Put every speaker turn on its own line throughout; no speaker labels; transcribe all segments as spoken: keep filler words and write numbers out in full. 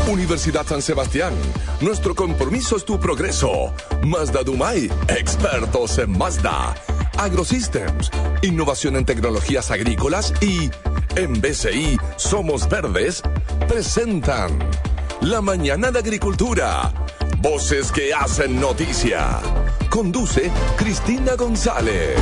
Universidad San Sebastián. Nuestro compromiso es tu progreso. Mazda Dumay, expertos en Mazda. AgroSystems, innovación en tecnologías agrícolas y en B C I Somos Verdes presentan La Mañana de Agricultura. Voces que hacen noticia. Conduce Cristina González.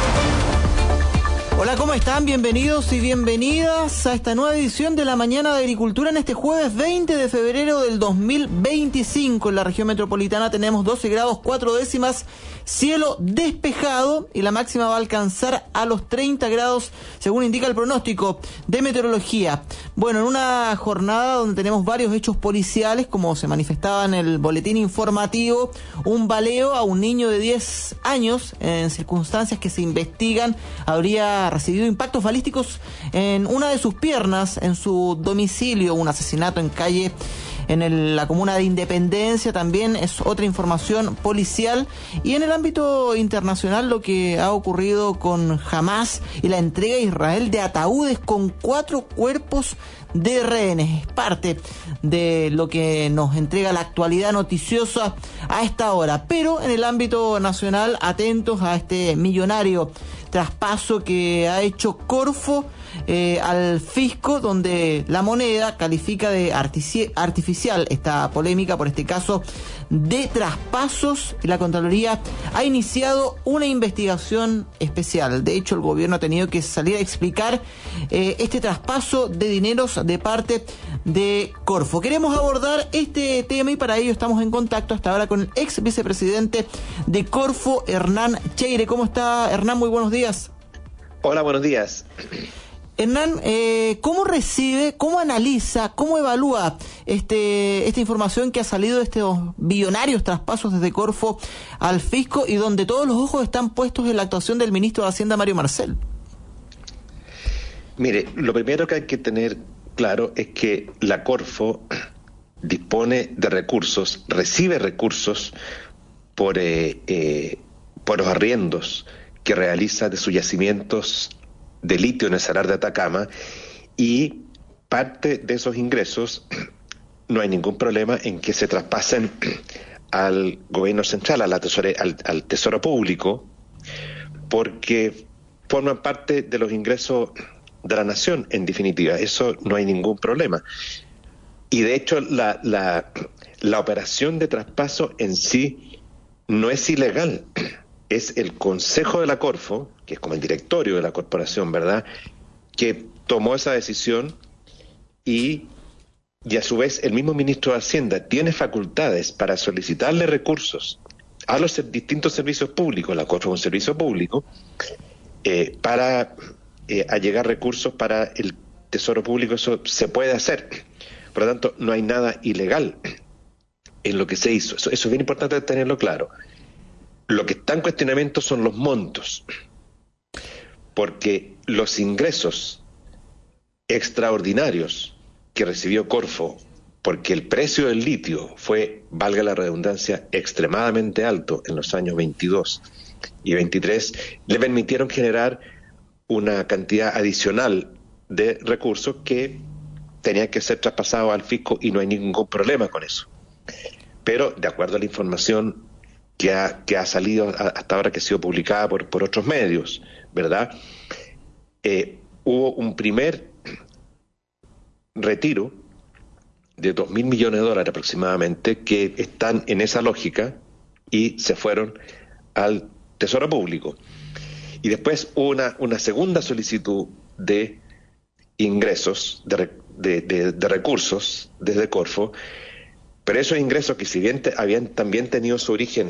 Hola, ¿cómo están? Bienvenidos y bienvenidas a esta nueva edición de La Mañana de Agricultura en este jueves veinte de febrero del dos mil veinticinco. En la región metropolitana tenemos doce grados cuatro décimas, cielo despejado y la máxima va a alcanzar a los treinta grados según indica el pronóstico de meteorología. Bueno, en una jornada donde tenemos varios hechos policiales, como se manifestaba en el boletín informativo, un baleo a un niño de diez años en circunstancias que se investigan, habría recibido impactos balísticos en una de sus piernas en su domicilio, un asesinato en calle en el, la comuna de Independencia, también es otra información policial. Y en el ámbito internacional, lo que ha ocurrido con Hamas y la entrega a Israel de ataúdes con cuatro cuerpos de rehenes, es parte de lo que nos entrega la actualidad noticiosa a esta hora. Pero en el ámbito nacional, atentos a este millonario traspaso que ha hecho Corfo eh, al fisco, donde la moneda califica de artici- artificial esta polémica por este caso de traspasos, y la Contraloría ha iniciado una investigación especial. De hecho, el gobierno ha tenido que salir a explicar eh, este traspaso de dineros de parte de Corfo. Queremos abordar este tema y para ello estamos en contacto hasta ahora con el ex vicepresidente de Corfo, Hernán Cheire. ¿Cómo está, Hernán? Muy buenos días.
Hola, buenos días.
Hernán, eh, ¿cómo recibe, cómo analiza, cómo evalúa este esta información que ha salido de estos billonarios traspasos desde Corfo al fisco y donde todos los ojos están puestos en la actuación del ministro de Hacienda, Mario Marcel?
Mire, lo primero que hay que tener claro es que la Corfo dispone de recursos, recibe recursos por, eh, eh, por los arriendos que realiza de sus yacimientos de litio en el Salar de Atacama, y parte de esos ingresos no hay ningún problema en que se traspasen al gobierno central, a la tesore, al, al Tesoro Público, porque forman parte de los ingresos de la nación, en definitiva. Eso no hay ningún problema. Y de hecho la, la, la operación de traspaso en sí no es ilegal. Es el Consejo de la Corfo, que es como el directorio de la corporación, ¿verdad?, que tomó esa decisión, y, y a su vez el mismo ministro de Hacienda tiene facultades para solicitarle recursos a los distintos servicios públicos, la Corfo es un servicio público, eh, para eh, allegar recursos para el Tesoro Público. Eso se puede hacer. Por lo tanto, no hay nada ilegal en lo que se hizo. Eso, eso es bien importante tenerlo claro. Lo que está en cuestionamiento son los montos, porque los ingresos extraordinarios que recibió Corfo, porque el precio del litio fue, valga la redundancia, extremadamente alto en los años veintidós y veintitrés, le permitieron generar una cantidad adicional de recursos que tenían que ser traspasados al fisco, y no hay ningún problema con eso. Pero, de acuerdo a la información que ha, que ha salido hasta ahora, que ha sido publicada por, por otros medios, ¿verdad?, eh, hubo un primer retiro de dos mil millones de dólares aproximadamente, que están en esa lógica y se fueron al Tesoro Público. Y después hubo una, una segunda solicitud de ingresos, de, de, de, de recursos desde Corfo, pero esos ingresos, que si bien te, habían también tenido su origen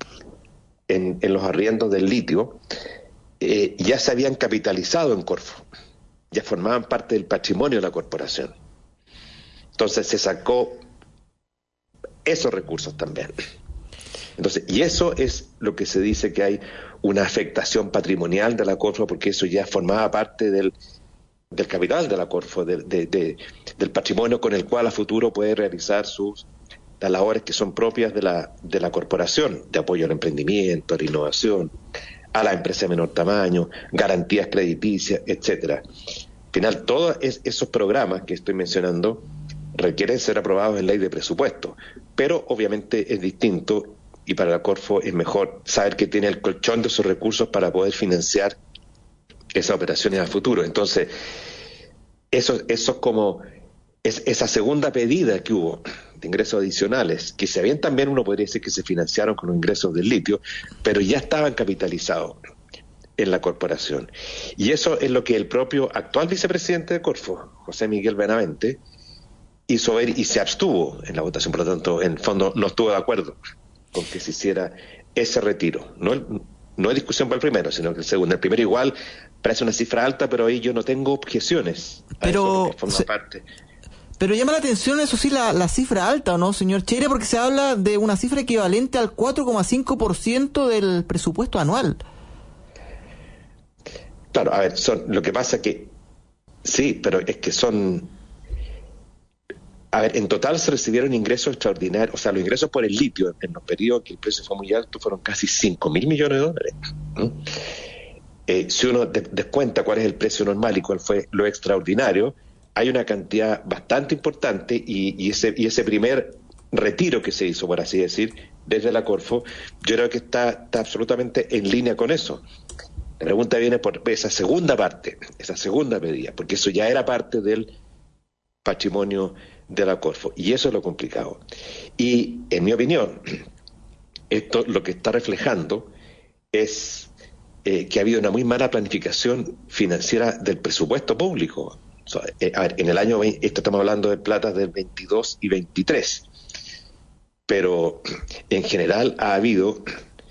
en, en los arriendos del litio, eh, ya se habían capitalizado en Corfo, ya formaban parte del patrimonio de la corporación. Entonces se sacó esos recursos también. Entonces, y eso es lo que se dice, que hay una afectación patrimonial de la Corfo, porque eso ya formaba parte del, del capital de la Corfo, de, de, de, del patrimonio con el cual a futuro puede realizar sus las labores que son propias de la, de la corporación, de apoyo al emprendimiento, a la innovación, a la empresa de menor tamaño, garantías crediticias, etcétera. Al final, todos es, esos programas que estoy mencionando requieren ser aprobados en ley de presupuesto, pero obviamente es distinto y para la Corfo es mejor saber que tiene el colchón de sus recursos para poder financiar esas operaciones a futuro. Entonces, eso, eso es como es, esa segunda pedida que hubo de ingresos adicionales, que si bien también uno podría decir que se financiaron con los ingresos del litio, pero ya estaban capitalizados en la corporación. Y eso es lo que el propio actual vicepresidente de Corfo, José Miguel Benavente, hizo ver y se abstuvo en la votación. Por lo tanto, en el fondo no estuvo de acuerdo con que se hiciera ese retiro. No, no hay discusión por el primero, sino que el segundo. El primero igual parece una cifra alta, pero ahí yo no tengo objeciones.
Pero,
eso forma
se,
parte.
pero llama la atención, eso sí, la, la cifra alta, ¿o no, señor Cheire? Porque se habla de una cifra equivalente al cuatro coma cinco por ciento del presupuesto anual.
Claro, a ver, son, lo que pasa que sí, pero es que son... A ver, en total se recibieron ingresos extraordinarios, o sea, los ingresos por el litio en los periodos que el precio fue muy alto fueron casi cinco mil millones de dólares. ¿Mm? Eh, si uno de, descuenta cuál es el precio normal y cuál fue lo extraordinario, hay una cantidad bastante importante y, y, ese, y ese primer retiro que se hizo, por así decir, desde la Corfo, yo creo que está, está absolutamente en línea con eso. La pregunta viene por esa segunda parte, esa segunda medida, porque eso ya era parte del patrimonio de la Corfo, y eso es lo complicado. Y en mi opinión, esto lo que está reflejando es eh, que ha habido una muy mala planificación financiera del presupuesto público. O sea, eh, a ver, en el año veinte, esto estamos hablando de platas del veintidós y veintitrés, pero en general ha habido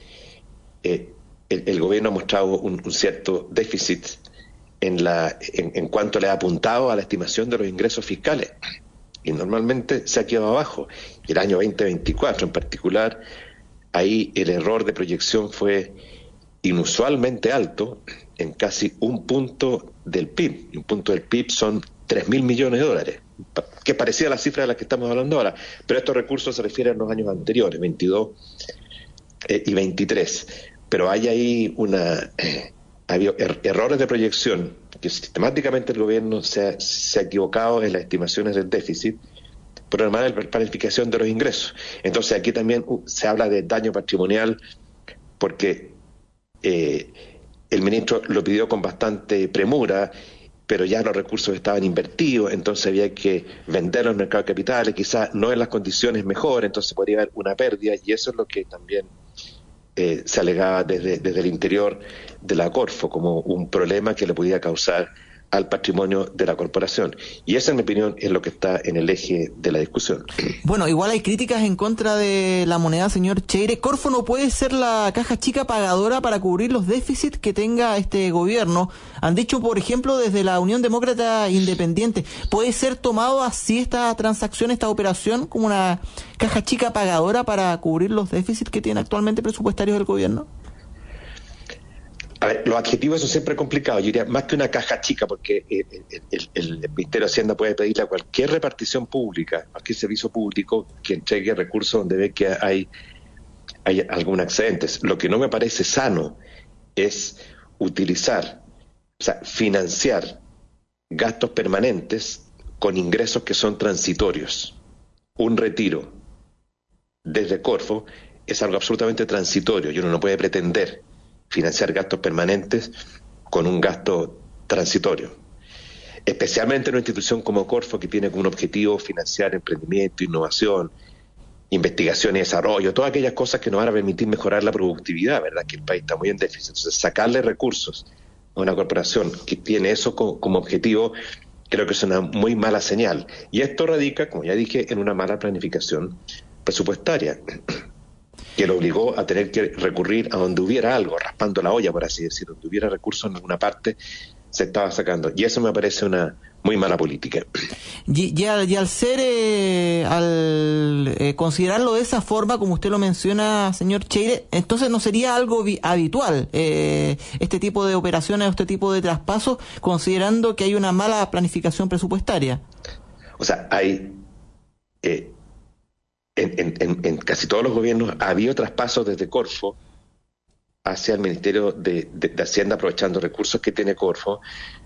eh, el, el gobierno ha mostrado un, un cierto déficit en, la, en, en cuanto le ha apuntado a la estimación de los ingresos fiscales. Y normalmente se ha quedado abajo. Y el año veinte veinticuatro en particular, ahí el error de proyección fue inusualmente alto, en casi un punto del P I B. Y un punto del P I B son tres mil millones de dólares, que parecía la cifra de la que estamos hablando ahora. Pero estos recursos se refieren a los años anteriores, veintidós eh, y veintitrés. Pero hay ahí una... Eh, ha habido er- errores de proyección, que sistemáticamente el gobierno se ha, se ha equivocado en las estimaciones del déficit por la mala planificación de los ingresos. Entonces aquí también uh, se habla de daño patrimonial porque eh, el ministro lo pidió con bastante premura, pero ya los recursos estaban invertidos, entonces había que vender los mercados de capitales, quizás no en las condiciones mejores, entonces podría haber una pérdida, y eso es lo que también eh, se alegaba desde, desde el interior de la Corfo como un problema que le podía causar al patrimonio de la corporación. Y eso, en mi opinión, es lo que está en el eje de la discusión.
Bueno, igual hay críticas en contra de la moneda, señor Cheire. Corfo no puede ser la caja chica pagadora para cubrir los déficits que tenga este gobierno. Han dicho, por ejemplo, desde la Unión Demócrata Independiente, ¿puede ser tomado así esta transacción, esta operación, como una caja chica pagadora para cubrir los déficits que tiene actualmente presupuestarios el gobierno?
A ver, los adjetivos son siempre complicados. Yo diría más que una caja chica, porque el, el, el Ministerio de Hacienda puede pedirle a cualquier repartición pública, a cualquier servicio público que entregue recursos donde ve que hay, hay algún excedente. Lo que no me parece sano es utilizar, o sea, financiar gastos permanentes con ingresos que son transitorios. Un retiro desde Corfo es algo absolutamente transitorio y uno no puede pretender financiar gastos permanentes con un gasto transitorio, especialmente en una institución como Corfo, que tiene como un objetivo financiar emprendimiento, innovación, investigación y desarrollo, todas aquellas cosas que nos van a permitir mejorar la productividad, ¿verdad? Que el país está muy en déficit. Entonces, sacarle recursos a una corporación que tiene eso como, como objetivo, creo que es una muy mala señal. Y esto radica, como ya dije, en una mala planificación presupuestaria, que lo obligó a tener que recurrir a donde hubiera algo, raspando la olla, por así decir, donde hubiera recursos en alguna parte, se estaba sacando. Y eso me parece una muy mala política.
Y, y, al, y al ser, eh, al eh, considerarlo de esa forma, como usted lo menciona, señor Cheire, entonces no sería algo vi- habitual eh, este tipo de operaciones, este tipo de traspasos, considerando que hay una mala planificación presupuestaria.
O sea, hay... Eh, En, en, en casi todos los gobiernos ha habido traspasos desde Corfo hacia el Ministerio de, de, de Hacienda, aprovechando recursos que tiene Corfo,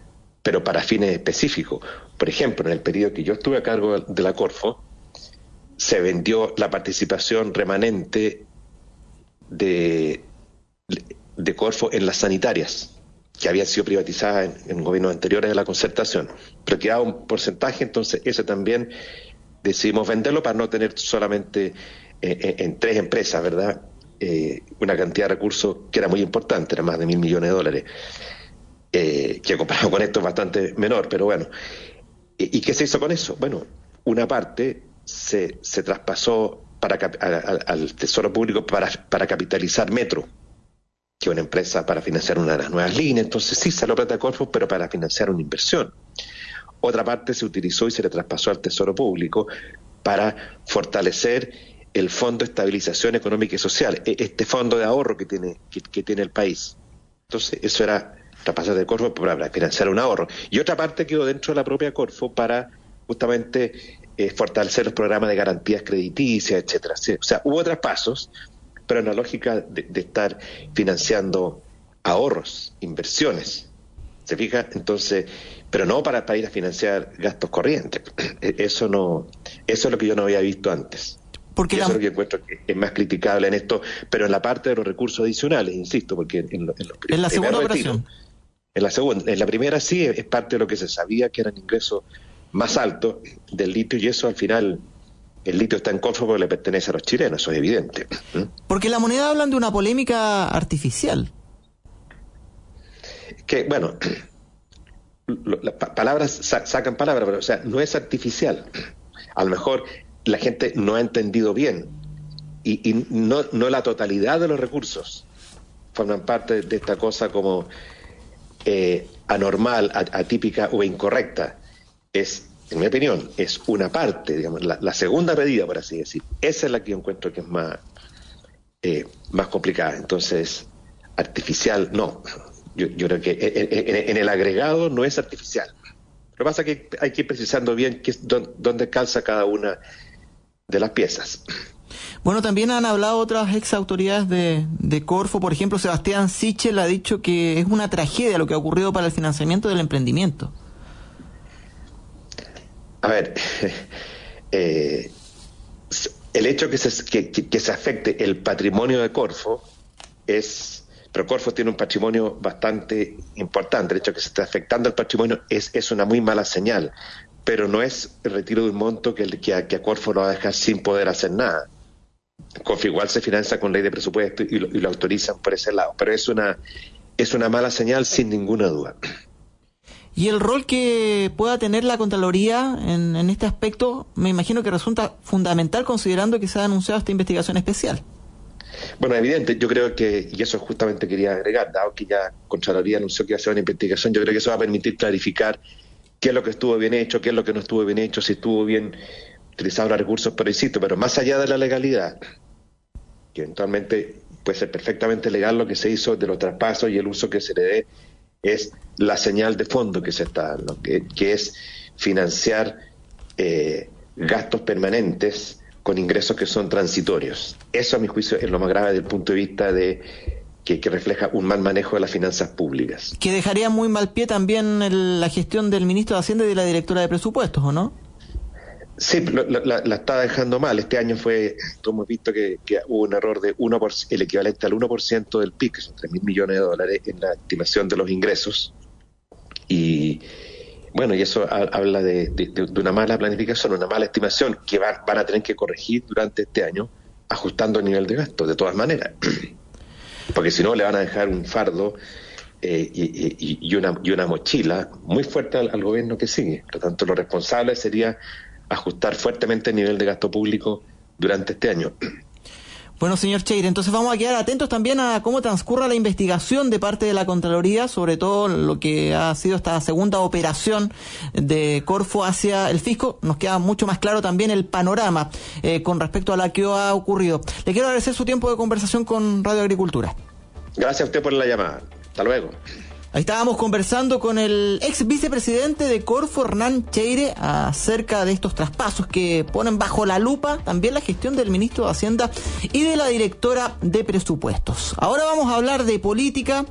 pero para fines específicos. Por ejemplo, en el periodo que yo estuve a cargo de la Corfo, se vendió la participación remanente de, de Corfo en las sanitarias, que habían sido privatizadas en, en gobiernos anteriores de la Concertación, pero quedaba un porcentaje, entonces ese también decidimos venderlo para no tener solamente eh, en tres empresas, ¿verdad? Eh, una cantidad de recursos que era muy importante, era más de mil millones de dólares, eh, que comparado con esto es bastante menor, pero bueno. ¿Y, y qué se hizo con eso? Bueno, una parte se, se traspasó para, a, a, al Tesoro Público para, para capitalizar Metro, que es una empresa para financiar una de las nuevas líneas. Entonces sí salió plata de Corfo, pero para financiar una inversión. Otra parte se utilizó y se le traspasó al Tesoro Público para fortalecer el Fondo de Estabilización Económica y Social, este fondo de ahorro que tiene, que, que tiene el país. Entonces eso era traspasar de Corfo para financiar un ahorro. Y otra parte quedó dentro de la propia Corfo para justamente eh, fortalecer los programas de garantías crediticias, etcétera. O sea, hubo traspasos, pero en la lógica de, de estar financiando ahorros, inversiones. ¿Se fija? Entonces, pero no para, para ir a financiar gastos corrientes. Eso no, eso es lo que yo no había visto antes. Porque la... Eso es lo que encuentro que es más criticable en esto, pero en la parte de los recursos adicionales, insisto, porque en, en los
en la segunda operación.
Retiro, en la segunda, en la primera sí es parte de lo que se sabía que eran ingresos más altos del litio, y eso al final, el litio está en Corfo porque le pertenece a los chilenos, eso es evidente.
Porque la moneda hablan de una polémica artificial.
Que, bueno, las palabras sacan palabras, pero o sea, no es artificial. A lo mejor la gente no ha entendido bien y, y no, no la totalidad de los recursos forman parte de esta cosa como eh, anormal, atípica o incorrecta. Es, en mi opinión, es una parte, digamos, la, la segunda medida, por así decir. Esa es la que yo encuentro que es más, eh, más complicada. Entonces, artificial, no. Yo, yo creo que en, en, en el agregado no es artificial. Lo que pasa es que hay que ir precisando bien qué, dónde calza cada una de las piezas.
Bueno, también han hablado otras ex autoridades de, de Corfo, por ejemplo, Sebastián Sichel ha dicho que es una tragedia lo que ha ocurrido para el financiamiento del emprendimiento.
A ver, eh, el hecho que se, que, que, que se afecte el patrimonio de Corfo es... Pero Corfo tiene un patrimonio bastante importante. El hecho de que se esté afectando el patrimonio es, es una muy mala señal, pero no es el retiro de un monto que, que, a, que a Corfo lo va a dejar sin poder hacer nada. Corfo igual se financia con ley de presupuesto y lo, y lo autorizan por ese lado, pero es una, es una mala señal sin ninguna duda.
Y el rol que pueda tener la Contraloría en, en este aspecto, me imagino que resulta fundamental considerando que se ha anunciado esta investigación especial.
Bueno, evidente, yo creo que, y eso justamente quería agregar, dado que ya Contraloría anunció que iba a hacer una investigación, yo creo que eso va a permitir clarificar qué es lo que estuvo bien hecho, qué es lo que no estuvo bien hecho, si estuvo bien utilizado los recursos, pero insisto, pero más allá de la legalidad, que eventualmente puede ser perfectamente legal lo que se hizo de los traspasos y el uso que se le dé, es la señal de fondo que se está dando, que, que es financiar eh, gastos permanentes con ingresos que son transitorios. Eso, a mi juicio, es lo más grave desde el punto de vista de que, que refleja un mal manejo de las finanzas públicas.
Que dejaría muy mal pie también el, la gestión del ministro de Hacienda y de la directora de Presupuestos, ¿o no?
Sí, lo, la, la está dejando mal. Este año fue, hemos visto que, que hubo un error de uno por, el equivalente al uno por ciento del P I B, que son tres mil millones de dólares, en la estimación de los ingresos. Y bueno, y eso habla de, de, de una mala planificación, una mala estimación que van, van a tener que corregir durante este año, ajustando el nivel de gasto, de todas maneras. Porque si no, le van a dejar un fardo eh, y, y, y, una, y una mochila muy fuerte al, al gobierno que sigue. Por lo tanto, lo responsable sería ajustar fuertemente el nivel de gasto público durante este año.
Bueno, señor Cheire, entonces vamos a quedar atentos también a cómo transcurra la investigación de parte de la Contraloría, sobre todo lo que ha sido esta segunda operación de Corfo hacia el fisco. Nos queda mucho más claro también el panorama eh, con respecto a lo que ha ocurrido. Le quiero agradecer su tiempo de conversación con Radio Agricultura.
Gracias a usted por la llamada. Hasta luego.
Ahí estábamos conversando con el ex vicepresidente de Corfo, Hernán Cheire, acerca de estos traspasos que ponen bajo la lupa también la gestión del ministro de Hacienda y de la directora de Presupuestos. Ahora vamos a hablar de política,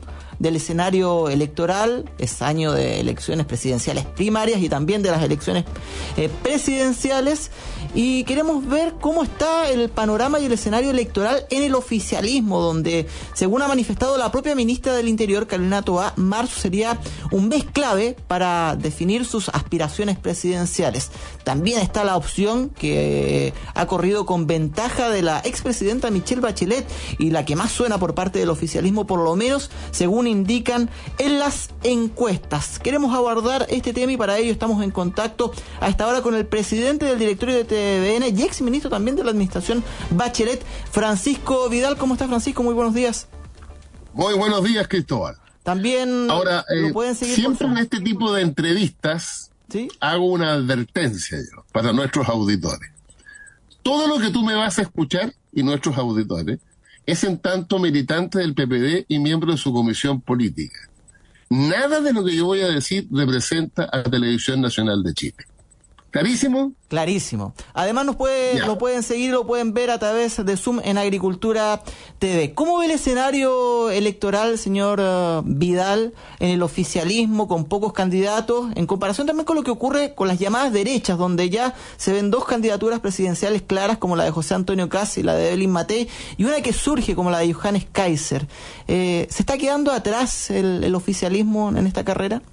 del escenario electoral. Es año de elecciones presidenciales primarias y también de las elecciones eh, presidenciales, y queremos ver cómo está el panorama y el escenario electoral en el oficialismo, donde, según ha manifestado la propia ministra del Interior, Carolina Toá, marzo sería un mes clave para definir sus aspiraciones presidenciales. También está la opción que eh, ha corrido con ventaja de la expresidenta Michelle Bachelet y la que más suena por parte del oficialismo, por lo menos según indican en las encuestas. Queremos abordar este tema y para ello estamos en contacto a esta hora con el presidente del directorio de T V N y ex ministro también de la administración Bachelet, Francisco Vidal. ¿Cómo está, Francisco? Muy buenos días.
Muy buenos días, Cristóbal.
También
Ahora,
lo
eh,
pueden seguir
siempre
por...
en este tipo de entrevistas, ¿sí?, hago una advertencia yo para nuestros auditores. Todo lo que tú me vas a escuchar y nuestros auditores es en tanto militante del P P D y miembro de su comisión política. Nada de lo que yo voy a decir representa a Televisión Nacional de Chile. ¿Clarísimo?
Clarísimo. Además nos puede, lo pueden seguir, lo pueden ver a través de Zoom en Agricultura T V. ¿Cómo ve el escenario electoral, señor uh, Vidal, en el oficialismo, con pocos candidatos, en comparación también con lo que ocurre con las llamadas derechas, donde ya se ven dos candidaturas presidenciales claras, como la de José Antonio Kast y la de Evelyn Matei, y una que surge como la de Johannes Kaiser? Eh, ¿Se está quedando atrás el, el oficialismo en esta carrera?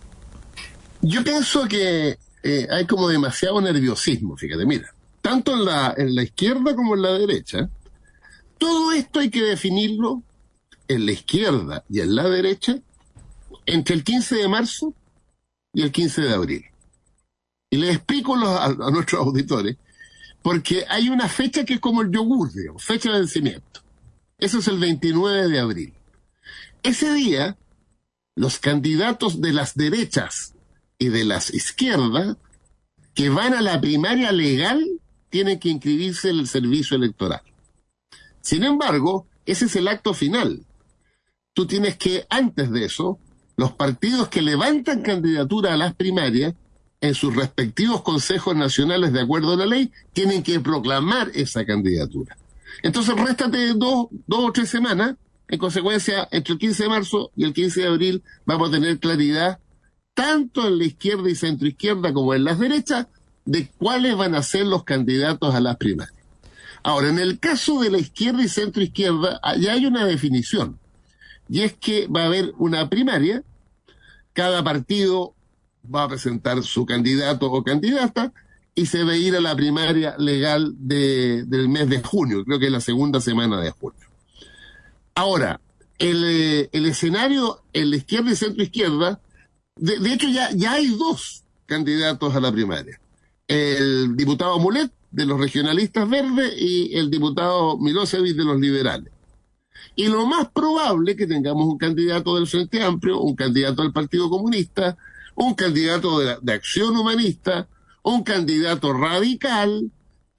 Yo pienso que Eh, hay como demasiado nerviosismo, fíjate, mira, tanto en la, en la izquierda como en la derecha, todo esto hay que definirlo en la izquierda y en la derecha entre el quince de marzo y el quince de abril. Y les explico los, a, a nuestros auditores, porque hay una fecha que es como el yogur, digamos, fecha de vencimiento. Eso es el veintinueve de abril. Ese día, los candidatos de las derechas y de las izquierdas que van a la primaria legal tienen que inscribirse en el servicio electoral. Sin embargo, ese es el acto final. Tú tienes que, antes de eso, los partidos que levantan candidatura a las primarias en sus respectivos consejos nacionales de acuerdo a la ley, tienen que proclamar esa candidatura. Entonces, réstate dos, dos o tres semanas. En consecuencia, entre el quince de marzo y el quince de abril vamos a tener claridad tanto en la izquierda y centroizquierda como en las derechas, de cuáles van a ser los candidatos a las primarias. Ahora, en el caso de la izquierda y centroizquierda, ya hay una definición, y es que va a haber una primaria, cada partido va a presentar su candidato o candidata, y se va a ir a la primaria legal de, del mes de junio, creo que es la segunda semana de junio. Ahora, el, el escenario en la izquierda y centroizquierda, De, de hecho, ya, ya hay dos candidatos a la primaria. El diputado Mulet, de los regionalistas verdes, y el diputado Milosevic, de los liberales. Y lo más probable es que tengamos un candidato del Frente Amplio, un candidato del Partido Comunista, un candidato de, de Acción Humanista, un candidato radical,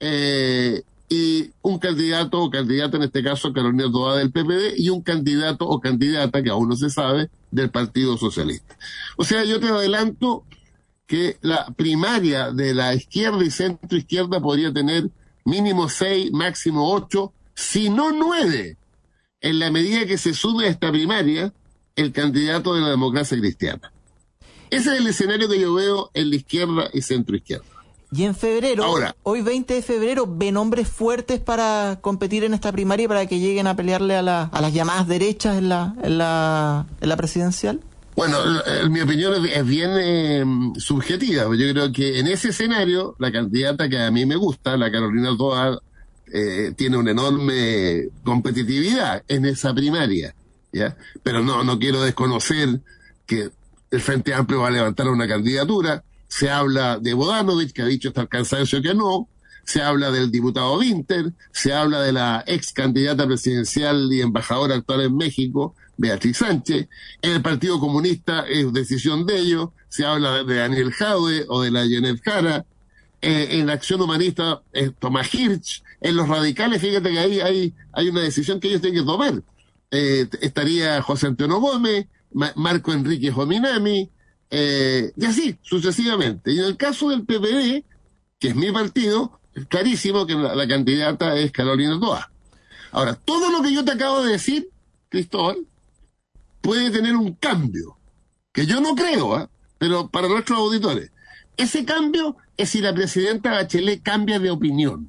eh, y un candidato o candidata, en este caso Carolina Toá del P P D, y un candidato o candidata, que aún no se sabe, del Partido Socialista. O sea, yo te adelanto que la primaria de la izquierda y centro izquierda podría tener mínimo seis, máximo ocho, si no nueve, en la medida que se sume a esta primaria el candidato de la democracia cristiana. Ese es el escenario que yo veo en la izquierda y centro izquierda.
Y en febrero, Ahora, hoy veinte de febrero, ¿ven hombres fuertes para competir en esta primaria para que lleguen a pelearle a, la, a las llamadas derechas en la, en la, en la presidencial?
Bueno, en mi opinión es bien eh, subjetiva. Yo creo que en ese escenario, la candidata que a mí me gusta, la Carolina Toá, eh, tiene una enorme competitividad en esa primaria, ¿ya? Pero no, no quiero desconocer que el Frente Amplio va a levantar una candidatura. Se habla de Bodanovich, que ha dicho hasta el cansancio que no. Se habla del diputado Winter. Se habla de la ex candidata presidencial y embajadora actual en México, Beatriz Sánchez. En el Partido Comunista es decisión de ellos. Se habla de Daniel Jadwe o de la Yenet Jara. Eh, en la Acción Humanista es Tomás Hirsch. En los radicales, fíjate que ahí hay, hay una decisión que ellos tienen que tomar. Eh, estaría José Antonio Gómez, Ma- Marco Enrique Jominami, Eh, y así, sucesivamente. Y en el caso del P P D, que es mi partido, es clarísimo que la, la candidata es Carolina Toá. Ahora, todo lo que yo te acabo de decir, Cristóbal, puede tener un cambio, que yo no creo, ¿eh? Pero para nuestros auditores. Ese cambio es si la presidenta Bachelet cambia de opinión.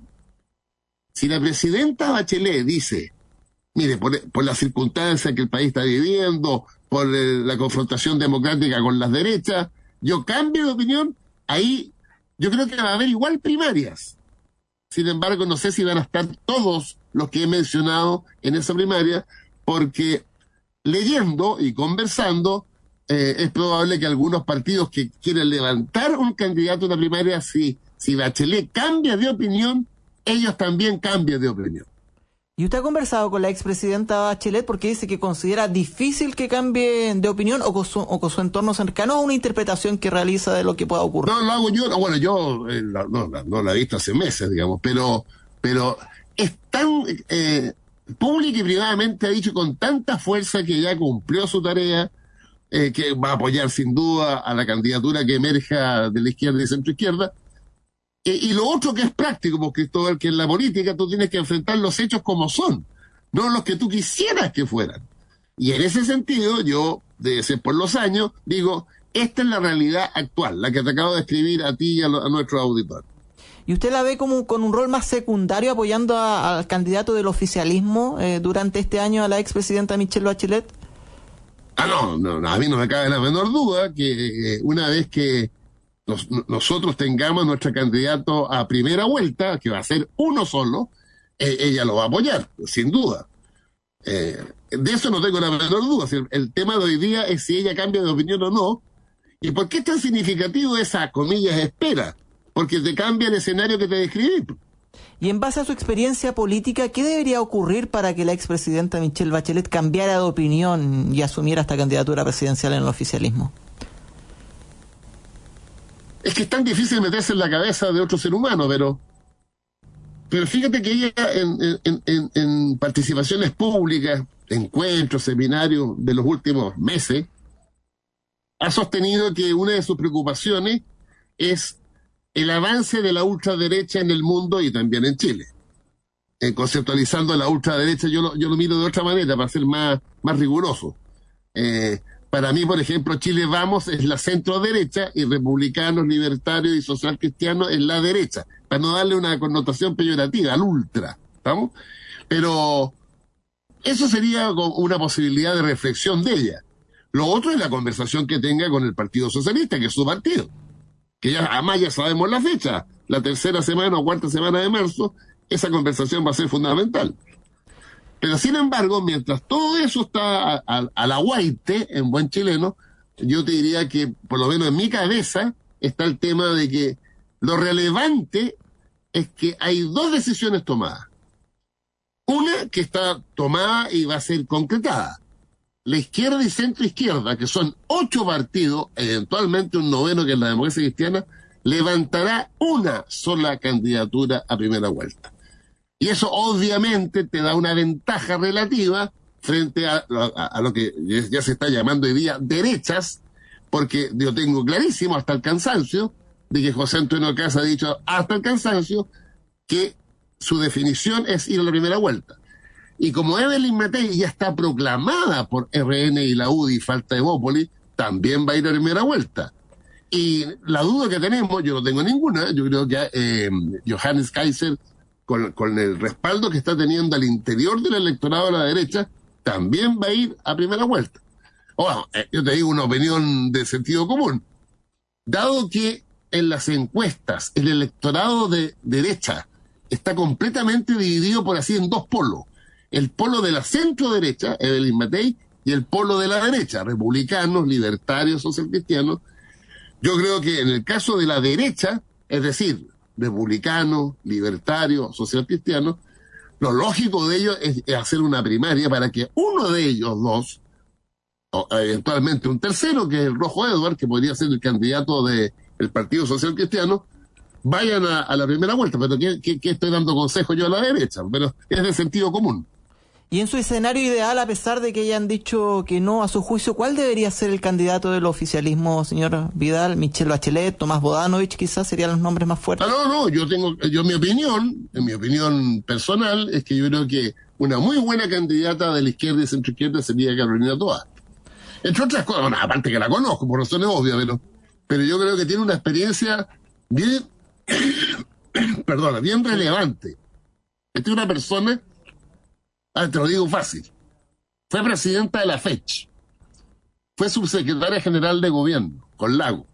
Si la presidenta Bachelet dice, mire, por, por las circunstancias que el país está viviendo, por eh, la confrontación democrática con las derechas, yo cambio de opinión, ahí yo creo que va a haber igual primarias. Sin embargo, no sé si van a estar todos los que he mencionado en esa primaria, porque leyendo y conversando, eh, es probable que algunos partidos que quieren levantar un candidato a una primaria, si, si Bachelet cambia de opinión, ellos también cambian de opinión.
¿Y usted ha conversado con la expresidenta Bachelet porque dice que considera difícil que cambie de opinión o con su, o con su entorno cercano, o una interpretación que realiza de lo que pueda ocurrir?
No, lo hago yo, bueno, yo eh, la, no, la, no la he visto hace meses, digamos, pero, pero es tan eh, pública y privadamente ha dicho con tanta fuerza que ya cumplió su tarea, eh, que va a apoyar sin duda a la candidatura que emerja de la izquierda y centroizquierda. Eh, y lo otro que es práctico, porque Cristóbal, que en la política tú tienes que enfrentar los hechos como son, no los que tú quisieras que fueran. Y en ese sentido, yo, de ser por los años, digo, esta es la realidad actual, la que te acabo de escribir a ti y a, lo, a nuestros auditores.
¿Y usted la ve como con un rol más secundario apoyando a, al candidato del oficialismo eh, durante este año, a la expresidenta Michelle Bachelet?
Ah, no, no, no, a mí no me cabe la menor duda que eh, una vez que Nos, nosotros tengamos nuestro candidato a primera vuelta, que va a ser uno solo, eh, ella lo va a apoyar, sin duda. Eh, de eso no tengo la menor duda. El, el tema de hoy día es si ella cambia de opinión o no. ¿Y por qué es tan significativo esa, comillas, espera? Porque te cambia el escenario que te describí.
Y en base a su experiencia política, ¿qué debería ocurrir para que la expresidenta Michelle Bachelet cambiara de opinión y asumiera esta candidatura presidencial en el oficialismo?
Es que es tan difícil meterse en la cabeza de otro ser humano, pero pero fíjate que ella en, en, en, en participaciones públicas, encuentros, seminarios de los últimos meses, ha sostenido que una de sus preocupaciones es el avance de la ultraderecha en el mundo y también en Chile. Eh, conceptualizando la ultraderecha, yo lo, yo lo miro de otra manera, para ser más, más riguroso. Eh, Para mí, por ejemplo, Chile Vamos es la centro derecha y republicanos, libertarios y social cristianos es la derecha, para no darle una connotación peyorativa al ultra, ¿estamos? Pero eso sería una posibilidad de reflexión de ella. Lo otro es la conversación que tenga con el Partido Socialista, que es su partido, que ya además ya sabemos la fecha, la tercera semana o cuarta semana de marzo, esa conversación va a ser fundamental. Pero sin embargo, mientras todo eso está a, a, a la guaite, en buen chileno, yo te diría que, por lo menos en mi cabeza, está el tema de que lo relevante es que hay dos decisiones tomadas. Una que está tomada y va a ser concretada. La izquierda y centro izquierda, que son ocho partidos, eventualmente un noveno que es la democracia cristiana, levantará una sola candidatura a primera vuelta. Y eso obviamente te da una ventaja relativa frente a, a, a lo que ya se está llamando hoy día derechas, porque yo tengo clarísimo hasta el cansancio de que José Antonio Caz ha dicho hasta el cansancio que su definición es ir a la primera vuelta. Y como Evelyn Matei ya está proclamada por R N y la U D I falta de Bópoli, también va a ir a la primera vuelta. Y la duda que tenemos, yo no tengo ninguna, yo creo que eh, Johannes Kaiser, Con, con el respaldo que está teniendo al interior del electorado de la derecha, también va a ir a primera vuelta. Bueno, eh, yo te digo una opinión de sentido común. Dado que en las encuestas el electorado de derecha está completamente dividido, por así, en dos polos. El polo de la centro-derecha, Evelyn Matei, y el polo de la derecha, republicanos, libertarios, socialcristianos. Yo creo que en el caso de la derecha, es decir, republicanos, libertarios, social cristianos, lo lógico de ellos es, es hacer una primaria para que uno de ellos dos, o eventualmente un tercero, que es el Rojo Edward, que podría ser el candidato del Partido Social Cristiano, vayan a, a la primera vuelta. Pero ¿qué, qué, qué estoy dando consejo yo a la derecha? Pero es de sentido común.
Y en su escenario ideal, a pesar de que hayan dicho que no a su juicio, ¿cuál debería ser el candidato del oficialismo, señor Vidal? Michelle Bachelet, Tomás Bodanovich, quizás serían los nombres más fuertes.
Ah, no, no, yo tengo, yo mi opinión, en mi opinión personal, es que yo creo que una muy buena candidata de la izquierda y centro izquierda sería Carolina Toa. Entre otras cosas, bueno, aparte que la conozco, por razones obvias, pero, pero yo creo que tiene una experiencia bien, perdona, bien relevante. Esta es una persona, ah, te lo digo fácil, fue presidenta de la FECH, fue subsecretaria general de gobierno con Lago,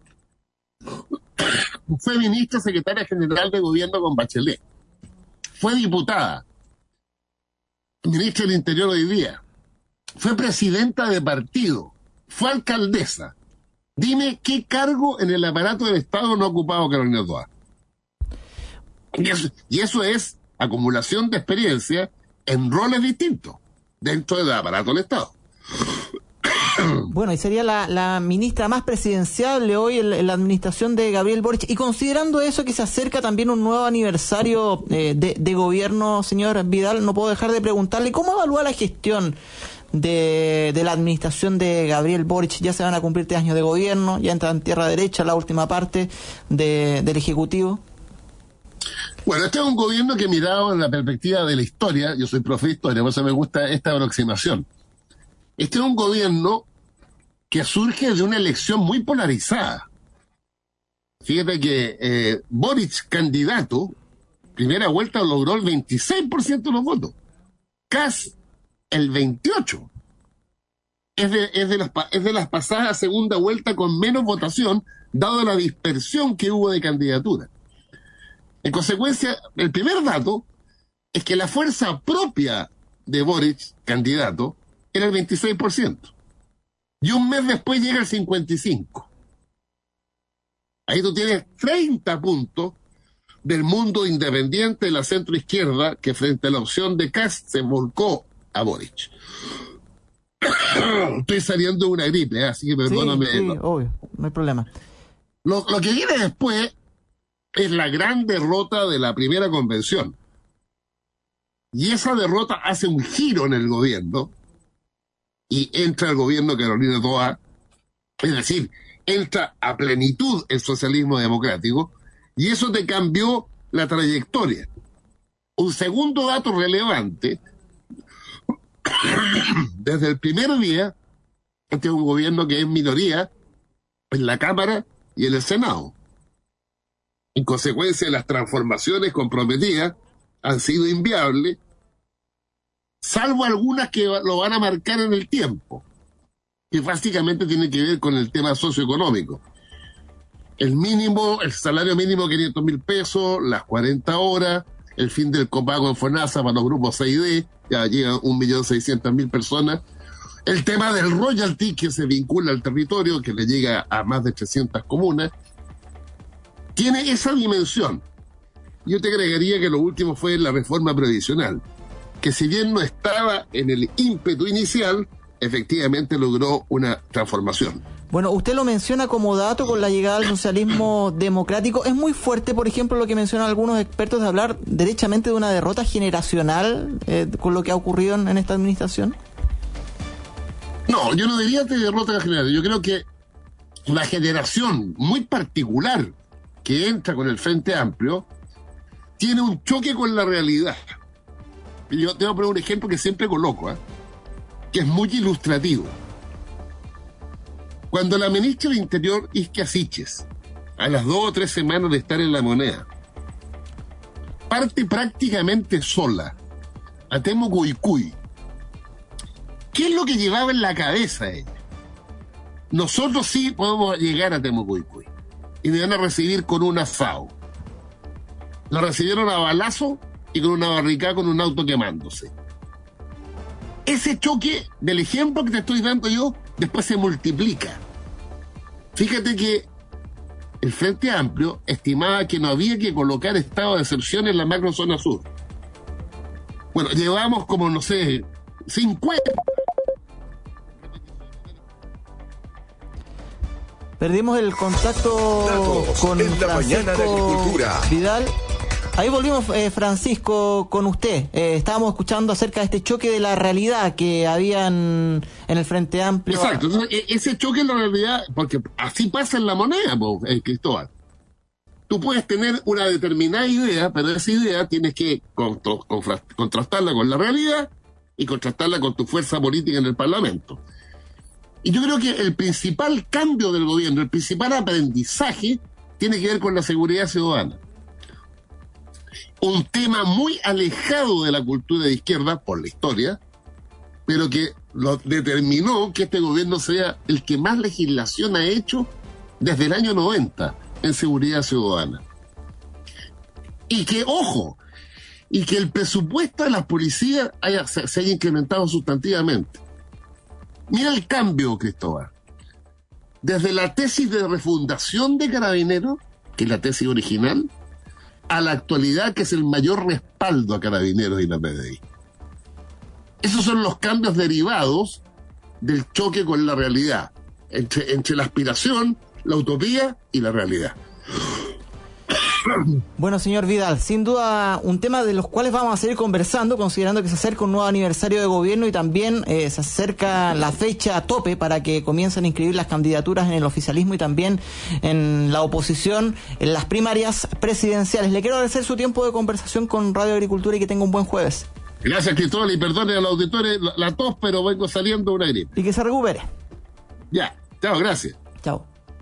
fue ministra secretaria general de gobierno con Bachelet, fue diputada, ministra del Interior hoy día, fue presidenta de partido, fue alcaldesa. Dime qué cargo en el aparato del Estado no ha ocupado Carolina Toá. Y eso, y eso es acumulación de experiencia en roles distintos dentro del aparato del Estado.
Bueno, y sería la, la ministra más presidenciable hoy en, en la administración de Gabriel Boric. Y considerando eso, que se acerca también un nuevo aniversario eh, de, de gobierno, señor Vidal, no puedo dejar de preguntarle cómo evalúa la gestión de, de la administración de Gabriel Boric. Ya se van a cumplir tres años de gobierno, ya entra en tierra derecha la última parte de, del Ejecutivo.
Bueno, este es un gobierno que mirado en la perspectiva de la historia, yo soy profe de historia, por eso me gusta esta aproximación. Este es un gobierno que surge de una elección muy polarizada. Fíjate que eh, Boric, candidato, primera vuelta logró el veintiséis por ciento de los votos. Kast, el veintiocho por ciento. Es de, es, de las, es de las pasadas a segunda vuelta con menos votación, dado la dispersión que hubo de candidatura. En consecuencia, el primer dato es que la fuerza propia de Boric, candidato, era el veintiséis por ciento. Y un mes después llega el cincuenta y cinco por ciento. Ahí tú tienes treinta puntos del mundo independiente de la centroizquierda que frente a la opción de Kast se volcó a Boric. Estoy saliendo de una gripe, ¿eh? Así que perdóname.
Sí, sí, no. Obvio, no hay problema.
Lo, lo que viene después es la gran derrota de la primera convención. Y esa derrota hace un giro en el gobierno y entra el gobierno de Carolina Toá, es decir, entra a plenitud el socialismo democrático, y eso te cambió la trayectoria. Un segundo dato relevante, desde el primer día, este es un gobierno que es minoría en la Cámara y en el Senado. En consecuencia, las transformaciones comprometidas han sido inviables, salvo algunas que lo van a marcar en el tiempo, que básicamente tienen que ver con el tema socioeconómico. El mínimo, el salario mínimo quinientos mil pesos, las cuarenta horas, el fin del copago en FONASA para los grupos C y D, ya llegan un millón seiscientas mil personas. El tema del royalty que se vincula al territorio, que le llega a más de trescientas comunas, tiene esa dimensión. Yo te agregaría que lo último fue la reforma previsional, que si bien no estaba en el ímpetu inicial, efectivamente logró una transformación.
Bueno, usted lo menciona como dato con la llegada del socialismo democrático. Es muy fuerte, por ejemplo, lo que mencionan algunos expertos de hablar derechamente de una derrota generacional eh, con lo que ha ocurrido en, en esta administración.
No, yo no diría de derrota general. Yo creo que la generación muy particular que entra con el Frente Amplio tiene un choque con la realidad. Yo te voy a poner un ejemplo que siempre coloco, ¿eh? que es muy ilustrativo. Cuando la ministra del Interior, Isquia Siches, a las dos o tres semanas de estar en La Moneda, parte prácticamente sola a Temucuicui, ¿qué es lo que llevaba en la cabeza ella? Nosotros sí podemos llegar a Temucuicui y me van a recibir con un asado. La recibieron a balazo y con una barricada con un auto quemándose. Ese choque del ejemplo que te estoy dando yo después se multiplica. Fíjate que el Frente Amplio estimaba que no había que colocar estado de excepción en la macrozona sur. Bueno, llevamos como, no sé, cincuenta.
Perdimos el contacto
Datos
con
en la mañana de Agricultura.
Vidal. Ahí volvimos, eh, Francisco, con usted. Eh, estábamos escuchando acerca de este choque de la realidad que habían en el Frente Amplio.
Exacto, entonces, ese choque en la realidad, porque así pasa en La Moneda, po, eh, Cristóbal. Tú puedes tener una determinada idea, pero esa idea tienes que contra, contra, contrastarla con la realidad y contrastarla con tu fuerza política en el Parlamento. Y yo creo que el principal cambio del gobierno, el principal aprendizaje, tiene que ver con la seguridad ciudadana. Un tema muy alejado de la cultura de izquierda por la historia, pero que lo determinó que este gobierno sea el que más legislación ha hecho desde el año noventa en seguridad ciudadana. Y que, ojo, y que el presupuesto de las policías haya, se, se haya incrementado sustantivamente. Mira el cambio, Cristóbal. Desde la tesis de refundación de Carabineros, que es la tesis original, a la actualidad, que es el mayor respaldo a Carabineros y la P D I. Esos son los cambios derivados del choque con la realidad, entre, entre la aspiración, la utopía y la realidad.
Bueno, señor Vidal, sin duda un tema de los cuales vamos a seguir conversando, considerando que se acerca un nuevo aniversario de gobierno y también eh, se acerca la fecha a tope para que comiencen a inscribir las candidaturas en el oficialismo y también en la oposición en las primarias presidenciales. Le quiero agradecer su tiempo de conversación con Radio Agricultura y que tenga un buen jueves.
Gracias, Cristóbal, y perdone a los auditores la, la tos, pero vengo saliendo de una gripe.
Y que se recupere.
Ya, chao, gracias.
Chao.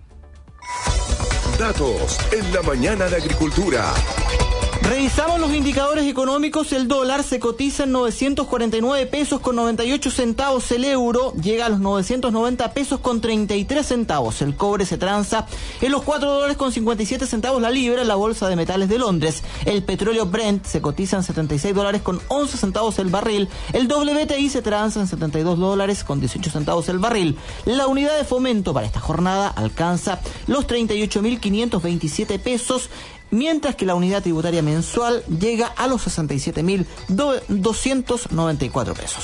Datos en la mañana de Agricultura.
Revisamos los indicadores económicos. El dólar se cotiza en novecientos cuarenta y nueve pesos con noventa y ocho centavos. El euro llega a los novecientos noventa pesos con treinta y tres centavos. El cobre se transa en los cuatro dólares con cincuenta y siete centavos la libra en la bolsa de metales de Londres. El petróleo Brent se cotiza en setenta y seis dólares con once centavos el barril. El W T I se transa en setenta y dos dólares con dieciocho centavos el barril. La unidad de fomento para esta jornada alcanza los treinta y ocho mil quinientos veintisiete pesos, mientras que la unidad tributaria mensual llega a los sesenta y siete mil doscientos noventa y cuatro pesos.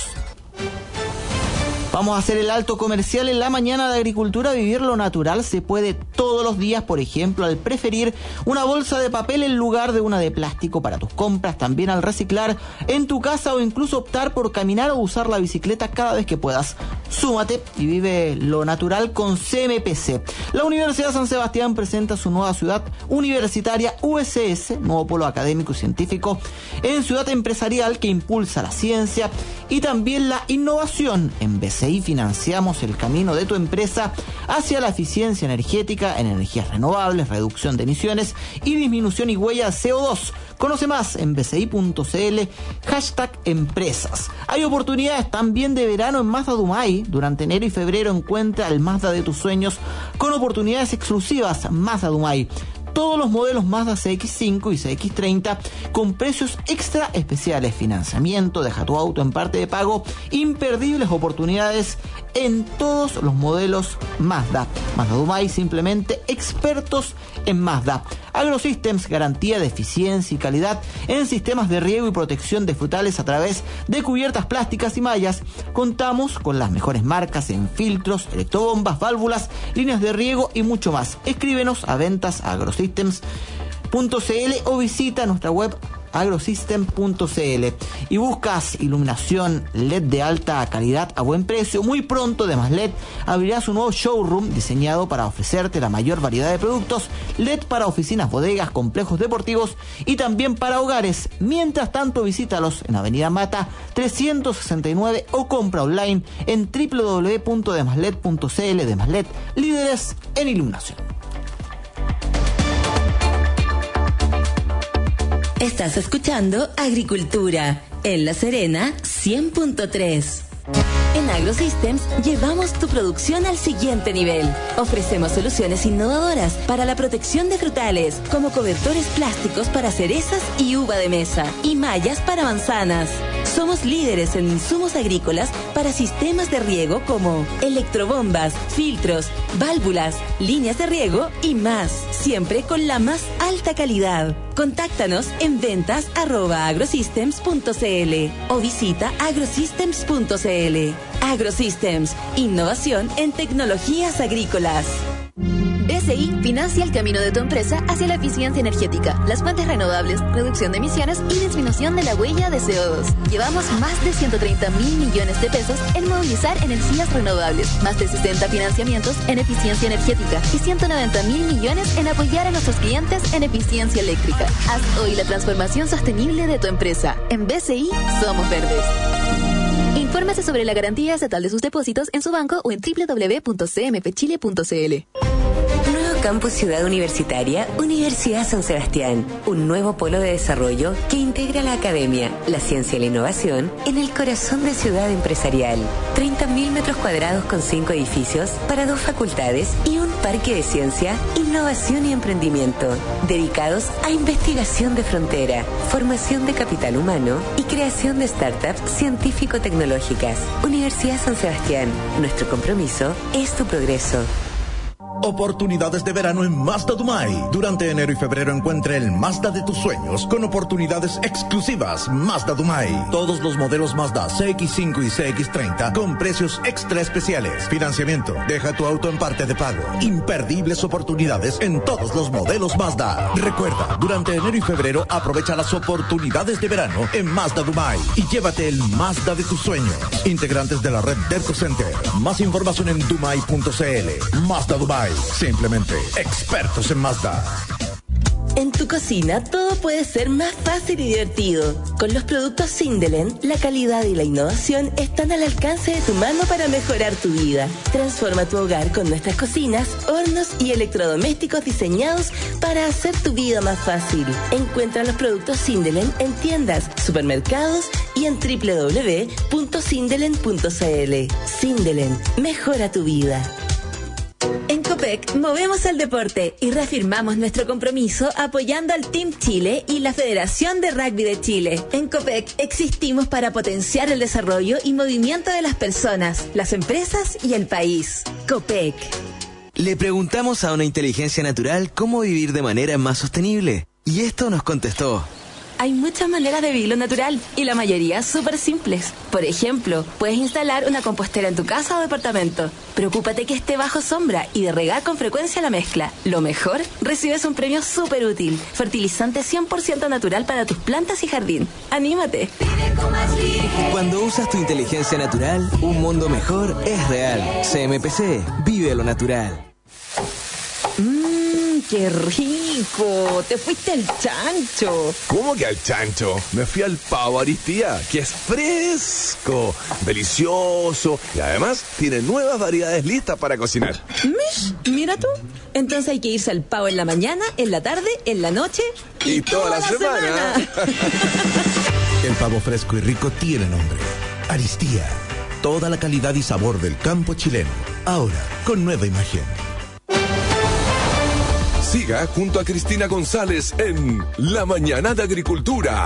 Vamos a hacer el alto comercial en la mañana de Agricultura. Vivir lo natural se puede todos los días, por ejemplo, al preferir una bolsa de papel en lugar de una de plástico para tus compras, también al reciclar en tu casa o incluso optar por caminar o usar la bicicleta cada vez que puedas. Súmate y vive lo natural con C M P C. La Universidad de San Sebastián presenta su nueva ciudad universitaria U S S, nuevo polo académico y científico en ciudad empresarial que impulsa la ciencia y también la innovación. En B C I financiamos el camino de tu empresa hacia la eficiencia energética en energías renovables, reducción de emisiones y disminución y huella de C O dos. Conoce más en b c i punto c l, hashtag empresas. Hay oportunidades también de verano en Mazda Dumay. Durante enero y febrero encuentra el Mazda de tus sueños con oportunidades exclusivas. Mazda Dumay. Todos los modelos Mazda C X cinco y C X treinta con precios extra especiales, financiamiento, deja tu auto en parte de pago, imperdibles oportunidades en todos los modelos Mazda. Mazda Dumay, simplemente expertos en Mazda. AgroSystems, garantía de eficiencia y calidad en sistemas de riego y protección de frutales a través de cubiertas plásticas y mallas. Contamos con las mejores marcas en filtros, electrobombas, válvulas, líneas de riego y mucho más. Escríbenos a ventas a agrosystems punto c l o visita nuestra web agrosystem punto c l y buscas iluminación L E D de alta calidad a buen precio. Muy pronto Demaslet abrirá su nuevo showroom diseñado para ofrecerte la mayor variedad de productos L E D para oficinas, bodegas, complejos deportivos y también para hogares. Mientras tanto, visítalos en Avenida Mata trescientos sesenta y nueve o compra online en w w w punto demaslet punto c l. Demaslet, líderes en iluminación.
Estás escuchando Agricultura en La Serena cien punto tres. En AgroSystems llevamos tu producción al siguiente nivel. Ofrecemos soluciones innovadoras para la protección de frutales, como cobertores plásticos para cerezas y uva de mesa y mallas para manzanas. Somos líderes en insumos agrícolas para sistemas de riego como electrobombas, filtros, válvulas, líneas de riego y más, siempre con la más alta calidad. Contáctanos en ventas arroba agrosystems punto c l o visita agrosystems punto c l. AgroSystems, innovación en tecnologías agrícolas.
B C I financia el camino de tu empresa hacia la eficiencia energética, las fuentes renovables, reducción de emisiones y disminución de la huella de C O dos. Llevamos más de ciento treinta mil millones de pesos en movilizar energías renovables, más de sesenta financiamientos en eficiencia energética y ciento noventa mil millones en apoyar a nuestros clientes en eficiencia eléctrica. Haz hoy la transformación sostenible de tu empresa. En B C I somos verdes. Infórmese sobre la garantía estatal de sus depósitos en su banco o en doble u doble u doble u punto c m p chile punto c l.
Nuevo Campus Ciudad Universitaria, Universidad San Sebastián. Un nuevo polo de desarrollo que integra la academia, la ciencia y la innovación en el corazón de ciudad empresarial. treinta mil metros cuadrados con cinco edificios para dos facultades y un parque de ciencia, innovación y emprendimiento. Dedicados a investigación de frontera, formación de capital humano y creación de startups científico-tecnológicas. Universidad San Sebastián. Nuestro compromiso es tu progreso.
Oportunidades de verano en Mazda Dumay. Durante enero y febrero encuentre el Mazda de tus sueños con oportunidades exclusivas. Mazda Dumay. Todos los modelos Mazda C X cinco y C X treinta con precios extra especiales. Financiamiento. Deja tu auto en parte de pago. Imperdibles oportunidades en todos los modelos Mazda. Recuerda, durante enero y febrero aprovecha las oportunidades de verano en Mazda Dumay y llévate el Mazda de tus sueños. Integrantes de la red Derco Center. Más información en dumay punto c l. Mazda Dumay. Simplemente expertos en Mazda.
En tu cocina todo puede ser más fácil y divertido. Con los productos Sindelen, la calidad y la innovación están al alcance de tu mano para mejorar tu vida. Transforma tu hogar con nuestras cocinas, hornos y electrodomésticos diseñados para hacer tu vida más fácil. Encuentra los productos Sindelen en tiendas, supermercados y en doble u doble u doble u punto sindelen punto c l. Sindelen, mejora tu vida. En Copec movemos el deporte y reafirmamos nuestro compromiso apoyando al Team Chile y la Federación de Rugby de Chile. En Copec existimos para potenciar el desarrollo y movimiento de las personas, las empresas y el país. Copec.
Le preguntamos a una inteligencia natural cómo vivir de manera más sostenible. Y esto nos contestó.
Hay muchas maneras de vivirlo natural y la mayoría súper simples. Por ejemplo, puedes instalar una compostera en tu casa o departamento. Preocúpate que esté bajo sombra y de regar con frecuencia la mezcla. Lo mejor, recibes un premio súper útil. Fertilizante cien por ciento natural para tus plantas y jardín. ¡Anímate!
Cuando usas tu inteligencia natural, un mundo mejor es real. C M P C, vive lo natural.
Mmm, qué rico. Te fuiste al chancho.
¿Cómo que al chancho? Me fui al pavo Aristía, que es fresco, delicioso y además tiene nuevas variedades listas para cocinar.
Mish, mira tú. Entonces hay que irse al pavo en la mañana, en la tarde, en la noche y,
y toda, toda la, la semana. semana.
El pavo fresco y rico tiene nombre. Aristía. Toda la calidad y sabor del campo chileno. Ahora, con nueva imagen.
Siga junto a Cristina González en La Mañana de Agricultura.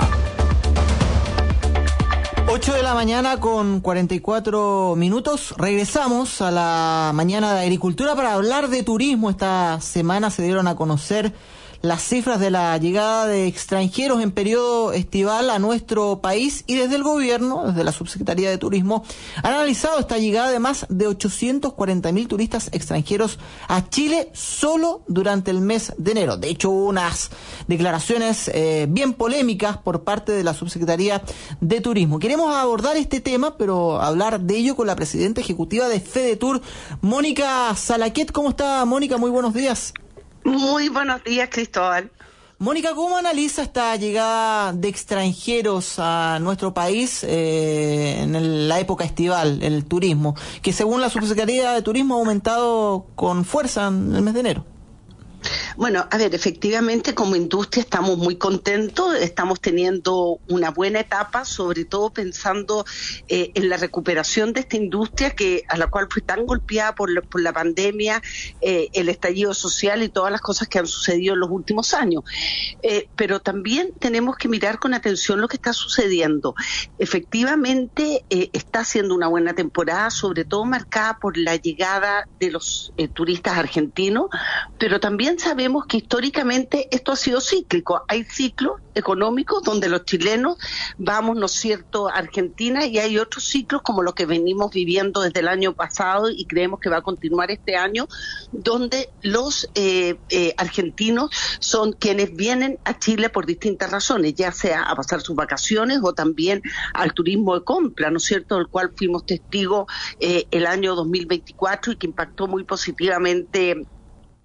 ocho de la mañana con cuarenta y cuatro minutos. Regresamos a la Mañana de Agricultura para hablar de turismo. Esta semana se dieron a conocer las cifras de la llegada de extranjeros en periodo estival a nuestro país y desde el gobierno, desde la Subsecretaría de Turismo, han analizado esta llegada de más de ochocientos cuarenta mil turistas extranjeros a Chile solo durante el mes de enero. De hecho, hubo unas declaraciones eh, bien polémicas por parte de la Subsecretaría de Turismo. Queremos abordar este tema, pero hablar de ello con la presidenta ejecutiva de FedeTur, Mónica Salaquet. ¿Cómo está, Mónica? Muy buenos días.
Muy buenos días, Cristóbal.
Mónica, ¿cómo analiza esta llegada de extranjeros a nuestro país eh, en el, la época estival, el turismo, que según la Subsecretaría de Turismo ha aumentado con fuerza en el mes de enero?
Bueno, a ver, efectivamente como industria estamos muy contentos, estamos teniendo una buena etapa, sobre todo pensando eh, en la recuperación de esta industria que a la cual fue tan golpeada por la, por la pandemia, eh, el estallido social y todas las cosas que han sucedido en los últimos años. Eh, pero también tenemos que mirar con atención lo que está sucediendo. Efectivamente eh, está siendo una buena temporada, sobre todo marcada por la llegada de los eh, turistas argentinos, pero también sabemos que históricamente esto ha sido cíclico. Hay ciclos económicos donde los chilenos vamos, ¿no es cierto?, a Argentina, y hay otros ciclos como los que venimos viviendo desde el año pasado y creemos que va a continuar este año, donde los eh, eh, argentinos son quienes vienen a Chile por distintas razones, ya sea a pasar sus vacaciones o también al turismo de compra, ¿no es cierto?, del cual fuimos testigos eh, el año dos mil veinticuatro y que impactó muy positivamente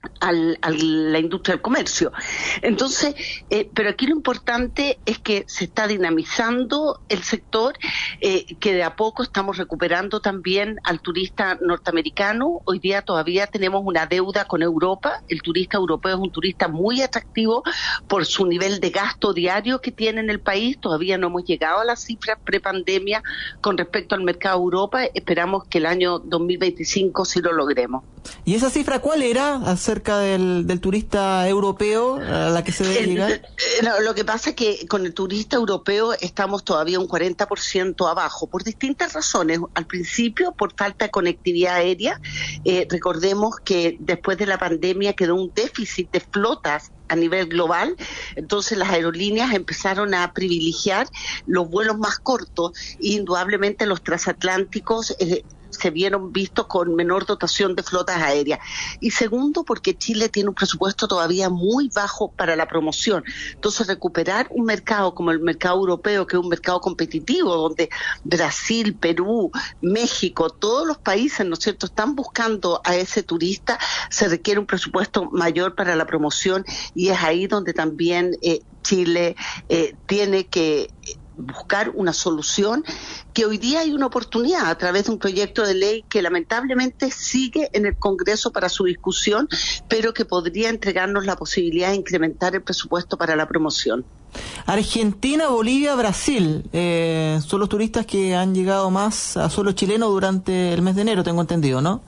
Al, a la industria del comercio. Entonces, eh, pero aquí lo importante es que se está dinamizando el sector, eh, que de a poco estamos recuperando también al turista norteamericano. Hoy día todavía tenemos una deuda con Europa. El turista europeo es un turista muy atractivo por su nivel de gasto diario que tiene en el país. Todavía no hemos llegado a las cifras prepandemia con respecto al mercado Europa. Esperamos que el año dos mil veinticinco sí lo logremos.
¿Y esa cifra cuál era acerca del, del turista europeo a la que se debe llegar?
No, lo que pasa es que con el turista europeo estamos todavía un cuarenta por ciento abajo, por distintas razones. Al principio, por falta de conectividad aérea. Eh, recordemos que después de la pandemia quedó un déficit de flotas a nivel global, entonces las aerolíneas empezaron a privilegiar los vuelos más cortos, e indudablemente los transatlánticos eh, se vieron vistos con menor dotación de flotas aéreas. Y segundo, porque Chile tiene un presupuesto todavía muy bajo para la promoción. Entonces, recuperar un mercado como el mercado europeo, que es un mercado competitivo, donde Brasil, Perú, México, todos los países, ¿no es cierto?, están buscando a ese turista, se requiere un presupuesto mayor para la promoción, y es ahí donde también eh, Chile eh, tiene que buscar una solución, que hoy día hay una oportunidad a través de un proyecto de ley que lamentablemente sigue en el Congreso para su discusión, pero que podría entregarnos la posibilidad de incrementar el presupuesto para la promoción.
Argentina, Bolivia, Brasil, eh, son los turistas que han llegado más a suelo chileno durante el mes de enero, tengo entendido, ¿no?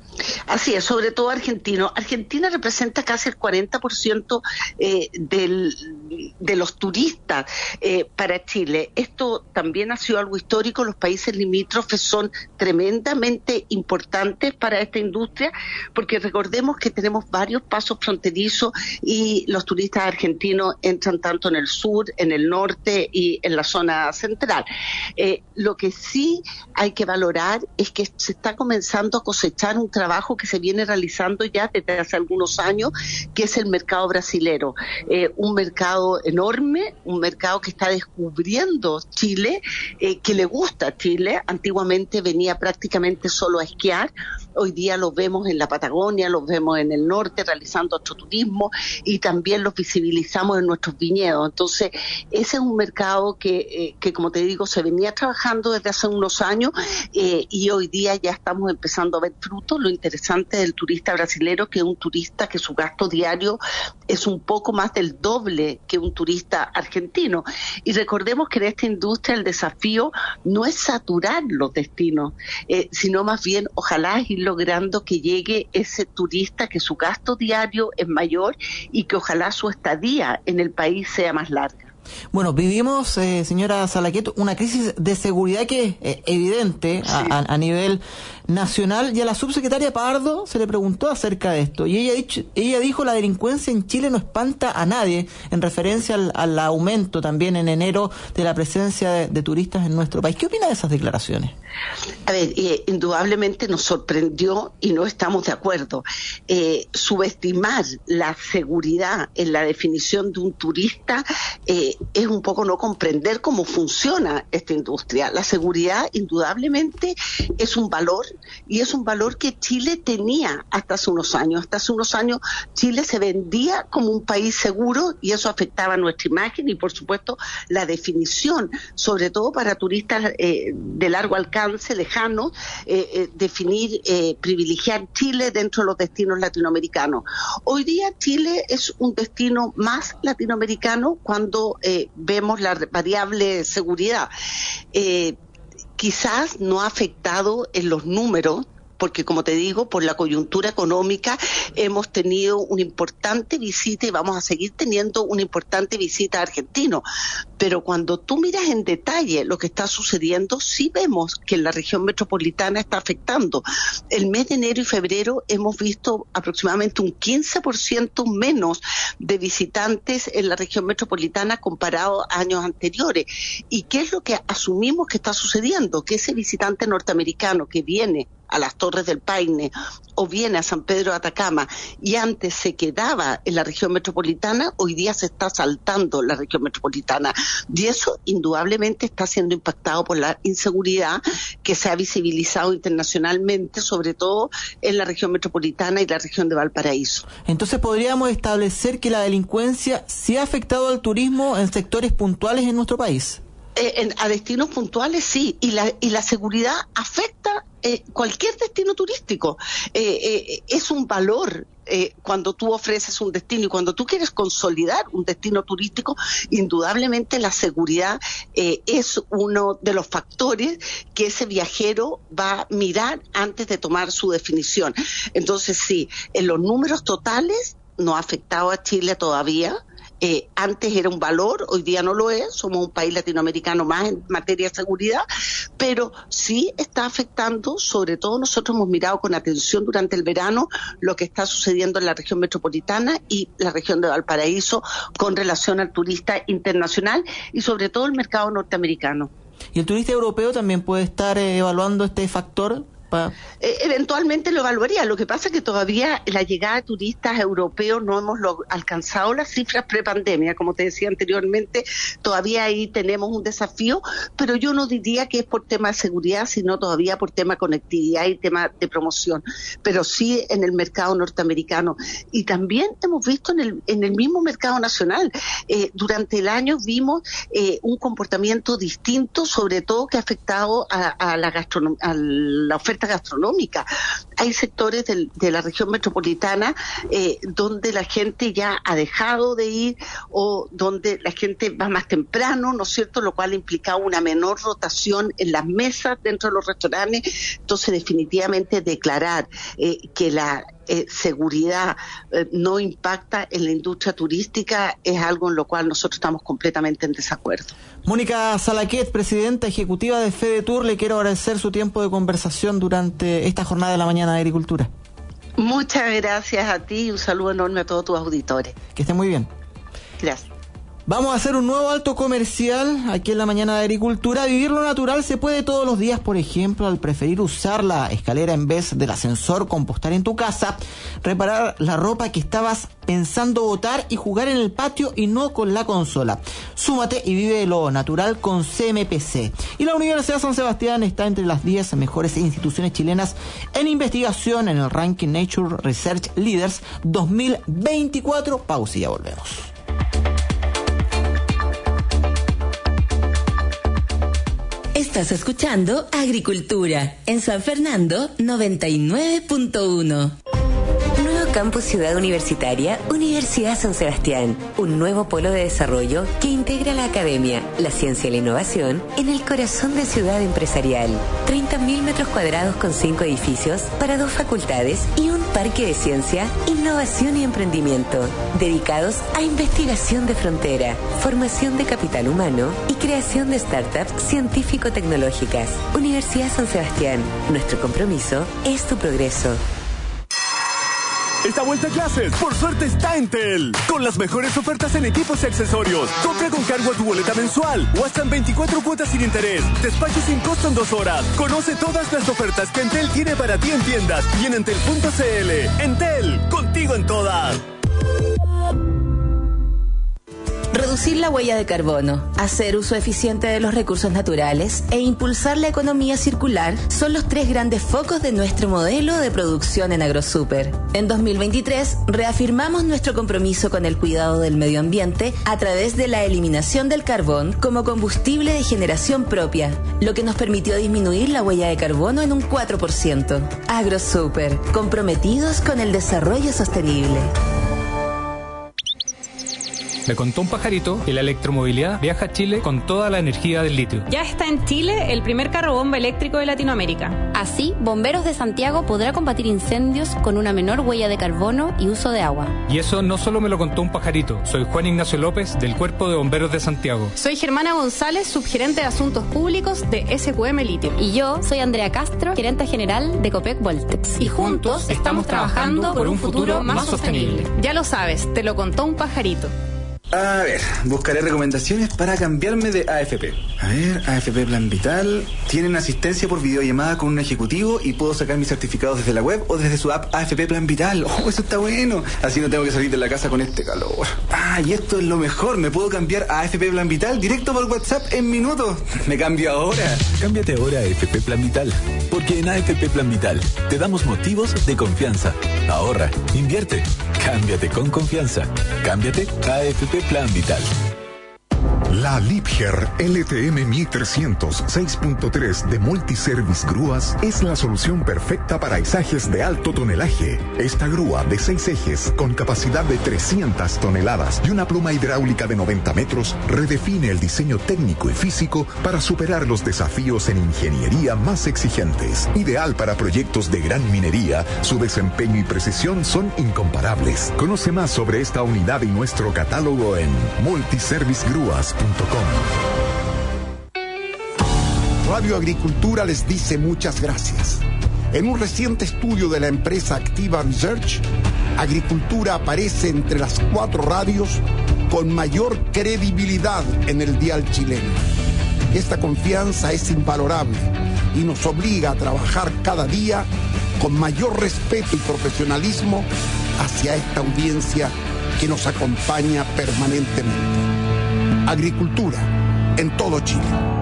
Así es, sobre todo argentino. Argentina representa casi el cuarenta por ciento eh, del, de los turistas eh, para Chile. Esto también ha sido algo histórico. Los países limítrofes son tremendamente importantes para esta industria, porque recordemos que tenemos varios pasos fronterizos y los turistas argentinos entran tanto en el sur, en el norte y en la zona central. Eh, lo que sí hay que valorar es que se está comenzando a cosechar un trabajo que se viene realizando ya desde hace algunos años, que es el mercado brasilero. Eh, un mercado enorme, un mercado que está descubriendo Chile, eh, que le gusta Chile. Antiguamente venía prácticamente solo a esquiar. Hoy día los vemos en la Patagonia, los vemos en el norte realizando astroturismo, y también los visibilizamos en nuestros viñedos. Entonces, ese es un mercado que, eh, que como te digo, se venía trabajando desde hace unos años, eh, y hoy día ya estamos empezando a ver frutos. Lo interesante del turista brasilero, que es un turista que su gasto diario es un poco más del doble que un turista argentino. Y recordemos que en esta industria el desafío no es saturar los destinos, eh, sino más bien ojalá ir logrando que llegue ese turista que su gasto diario es mayor y que ojalá su estadía en el país sea más larga.
Bueno, vivimos, eh, señora Salaquet, una crisis de seguridad que es eh, evidente a, a, a nivel nacional, y a la subsecretaria Pardo se le preguntó acerca de esto, y ella, dicho, ella dijo: la delincuencia en Chile no espanta a nadie, en referencia al, al aumento también en enero de la presencia de, de turistas en nuestro país. ¿Qué opina de esas declaraciones?
A ver, eh, indudablemente nos sorprendió y no estamos de acuerdo. Eh, subestimar la seguridad en la definición de un turista eh, es un poco no comprender cómo funciona esta industria. La seguridad indudablemente es un valor, y es un valor que Chile tenía hasta hace unos años. Hasta hace unos años Chile se vendía como un país seguro, y eso afectaba nuestra imagen y, por supuesto, la definición, sobre todo para turistas eh, de largo alcance, lejanos, eh, eh, definir, eh, privilegiar Chile dentro de los destinos latinoamericanos. Hoy día Chile es un destino más latinoamericano cuando eh, vemos la variable seguridad. Eh, quizás no ha afectado en los números, porque, como te digo, por la coyuntura económica hemos tenido una importante visita y vamos a seguir teniendo una importante visita a argentinos. Pero cuando tú miras en detalle lo que está sucediendo, sí vemos que en la región metropolitana está afectando. El mes de enero y febrero hemos visto aproximadamente un quince por ciento menos de visitantes en la región metropolitana comparado a años anteriores. ¿Y qué es lo que asumimos que está sucediendo? Que ese visitante norteamericano que viene a las Torres del Paine o viene a San Pedro de Atacama y antes se quedaba en la región metropolitana, hoy día se está saltando la región metropolitana. Y eso indudablemente está siendo impactado por la inseguridad que se ha visibilizado internacionalmente, sobre todo en la región metropolitana y la región de Valparaíso.
Entonces podríamos establecer que la delincuencia sí ha afectado al turismo en sectores puntuales en nuestro país.
Eh, en, a destinos puntuales sí, y la, y la seguridad afecta eh, cualquier destino turístico. Eh, eh, es un valor eh, cuando tú ofreces un destino y cuando tú quieres consolidar un destino turístico, indudablemente la seguridad eh, es uno de los factores que ese viajero va a mirar antes de tomar su definición. Entonces sí, en los números totales no ha afectado a Chile todavía. Eh, antes era un valor, hoy día no lo es, somos un país latinoamericano más en materia de seguridad, pero sí está afectando, sobre todo nosotros hemos mirado con atención durante el verano lo que está sucediendo en la región metropolitana y la región de Valparaíso con relación al turista internacional y sobre todo el mercado norteamericano.
¿Y el turista europeo también puede estar eh, evaluando este factor? Pa...
Eh, eventualmente lo evaluaría. Lo que pasa es que todavía la llegada de turistas europeos no hemos lo, alcanzado las cifras prepandemia, como te decía anteriormente, todavía ahí tenemos un desafío, pero yo no diría que es por tema de seguridad, sino todavía por tema de conectividad y tema de promoción, pero sí en el mercado norteamericano. Y también hemos visto en el, en el mismo mercado nacional, eh, durante el año vimos eh, un comportamiento distinto, sobre todo que ha afectado a, a la gastronomía, a la oferta gastronómica. Hay sectores del, de la región metropolitana eh, donde la gente ya ha dejado de ir o donde la gente va más temprano, ¿no es cierto?, lo cual implica una menor rotación en las mesas dentro de los restaurantes. Entonces, definitivamente declarar eh, que la Eh, seguridad eh, no impacta en la industria turística es algo en lo cual nosotros estamos completamente en desacuerdo.
Mónica Salaquet, presidenta ejecutiva de FEDETUR, le quiero agradecer su tiempo de conversación durante esta jornada de la mañana de agricultura.
Muchas gracias a ti y un saludo enorme a todos tus auditores.
Que estén muy bien.
Gracias.
Vamos a hacer un nuevo alto comercial aquí en la mañana de agricultura. Vivir lo natural se puede todos los días, por ejemplo, al preferir usar la escalera en vez del ascensor, compostar en tu casa, reparar la ropa que estabas pensando botar y jugar en el patio y no con la consola. Súmate y vive lo natural con C M P C. Y la Universidad San Sebastián está entre las diez mejores instituciones chilenas en investigación en el ranking Nature Research Leaders dos mil veinticuatro. Pausa y ya volvemos.
Estás escuchando Agricultura en San Fernando noventa y nueve punto uno. Nuevo Campus Ciudad Universitaria, Universidad San Sebastián. Un nuevo polo de desarrollo que integra la academia, la ciencia y la innovación en el corazón de ciudad empresarial. treinta mil metros cuadrados con cinco edificios para dos facultades y un parque de ciencia, innovación y emprendimiento, dedicados a investigación de frontera, formación de capital humano y creación de startups científico-tecnológicas. Universidad San Sebastián, nuestro compromiso es tu progreso.
Esta vuelta a clases, por suerte, está en Tel. Con las mejores ofertas en equipos y accesorios. Compra con cargo a tu boleta mensual o hasta en veinticuatro cuotas sin interés. Despacho sin costo en dos horas. Conoce todas las ofertas que Entel tiene para ti en tiendas y en entel punto c l. Entel, contigo en todas.
Reducir la huella de carbono, hacer uso eficiente de los recursos naturales e impulsar la economía circular son los tres grandes focos de nuestro modelo de producción en AgroSuper. En dos mil veintitrés reafirmamos nuestro compromiso con el cuidado del medio ambiente a través de la eliminación del carbón como combustible de generación propia, lo que nos permitió disminuir la huella de carbono en un cuatro por ciento. AgroSuper, comprometidos con el desarrollo sostenible.
Me contó un pajarito que la electromovilidad viaja a Chile con toda la energía del litio.
Ya está en Chile el primer carro bomba eléctrico de Latinoamérica.
Así, Bomberos de Santiago podrá combatir incendios con una menor huella de carbono y uso de agua.
Y eso no solo me lo contó un pajarito. Soy Juan Ignacio López, del Cuerpo de Bomberos de Santiago.
Soy Germana González, subgerente de Asuntos Públicos de S Q M Litio.
Y yo soy Andrea Castro, gerente general de Copec Voltex.
Y juntos estamos trabajando por un futuro más sostenible. Ya lo sabes, te lo contó un pajarito.
A ver, buscaré recomendaciones para cambiarme de A F P. A ver, A F P Plan Vital. Tienen asistencia por videollamada con un ejecutivo y puedo sacar mis certificados desde la web o desde su app A F P Plan Vital. Oh, eso está bueno. Así no tengo que salir de la casa con este calor. Ah, y esto es lo mejor. Me puedo cambiar a A F P Plan Vital directo por WhatsApp en minutos. Me cambio ahora.
Cámbiate ahora a A F P Plan Vital. Porque en A F P Plan Vital te damos motivos de confianza. Ahorra, invierte, cámbiate con confianza. Cámbiate a A F P Plan Vital.
La Liebherr L T M mil trescientos seis punto tres de Multiservice Grúas es la solución perfecta para izajes de alto tonelaje. Esta grúa de seis ejes con capacidad de trescientas toneladas y una pluma hidráulica de noventa metros redefine el diseño técnico y físico para superar los desafíos en ingeniería más exigentes. Ideal para proyectos de gran minería, su desempeño y precisión son incomparables. Conoce más sobre esta unidad y nuestro catálogo en multiservice grúas punto com.
Radio Agricultura les dice muchas gracias. En un reciente estudio de la empresa Activa Research, Agricultura aparece entre las cuatro radios con mayor credibilidad en el dial chileno. Esta confianza es invalorable y nos obliga a trabajar cada día con mayor respeto y profesionalismo hacia esta audiencia que nos acompaña permanentemente. Agricultura en todo Chile.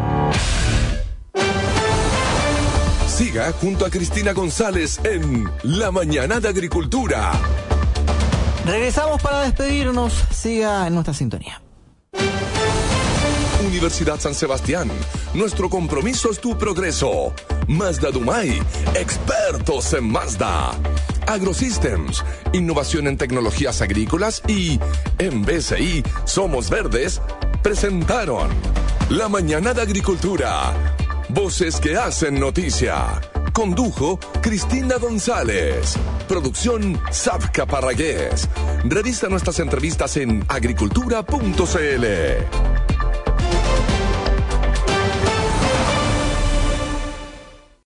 Siga junto a Cristina González en La Mañana de Agricultura.
Regresamos para despedirnos. Siga en nuestra sintonía.
Universidad San Sebastián. Nuestro compromiso es tu progreso. Mazda Dumay. Expertos en Mazda. AgroSystems. Innovación en tecnologías agrícolas y en B C I Somos Verdes presentaron La Mañana de Agricultura. Voces que hacen noticia. Condujo Cristina González. Producción Savca Parragués. Revisa nuestras entrevistas en agricultura punto c l.